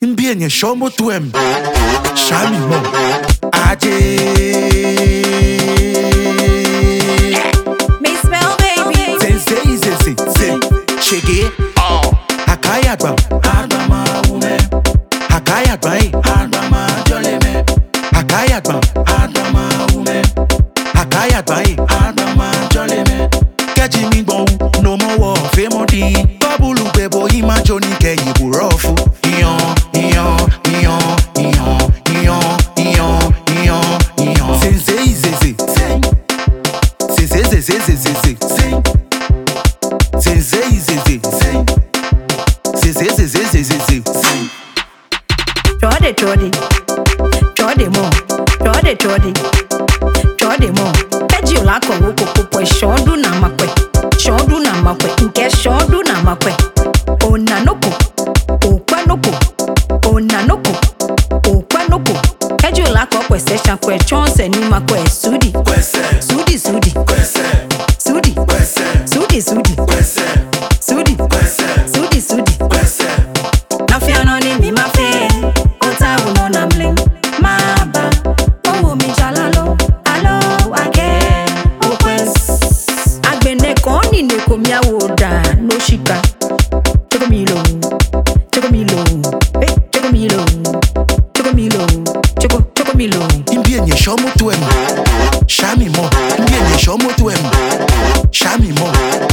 Mbienye shomo tuem. Shami mo. Aje. Me smell baby. Say. Shege. Hakaya bam. Adama ume. Hakaya bam. Adama joleme. Hakaya bam. Adama ume. Hakaya bam. Adama joleme. Keji mi bon. No more war. Femo di. Babulu bebo imajo ni ke yiburofu. Chode mo. Keji olako woko popo shodu na makwe. Shodu na makwe. Nke shodu na makwe. Onanoko. Okwanoko. Keji olako kwese shankwe chonse ni makwe sudi. Sudi. Sudi. Nafiano ni mi mafe. Ota uno na mling. Maba. Owo mi jalalo. Alo ake. Okwes. Agbene koni ne komia woda. No shika. Choko milo. Mbienye shomo tuem. Shami mo. Mbienye shomo tuem. Shami mo.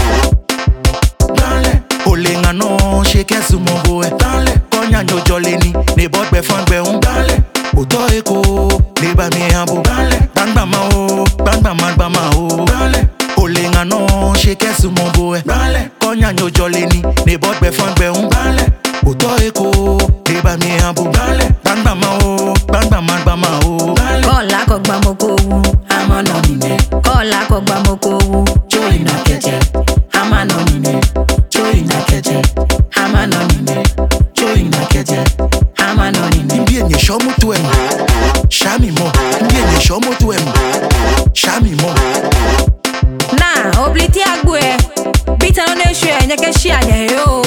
Dale. Olenga no shake sumo boe. Dale. Konya nyo joleni. Ne botbe fangbe un. Dale. Oto eko. Leba mi ambo. Dale. Bang ma o. Dale. Olenga no shake sumo boe. Dale. Konya nyo joleni. Ne botbe fangbe un. Dale. Oto eko. Leba mi ambo. Dale. Bang ma o. Kola kogba mokowu, amano nine. Kola kogba mokowu, joy na keje. Amano nine, joy na keje. Amano nine, joy na keje. Amano nine. Mbienye shomo tuem. Shami mo. Mbienye shomo tuem. Shami mo. Na obliti agwe. Bita no ne shwe nyeke shi anya yo.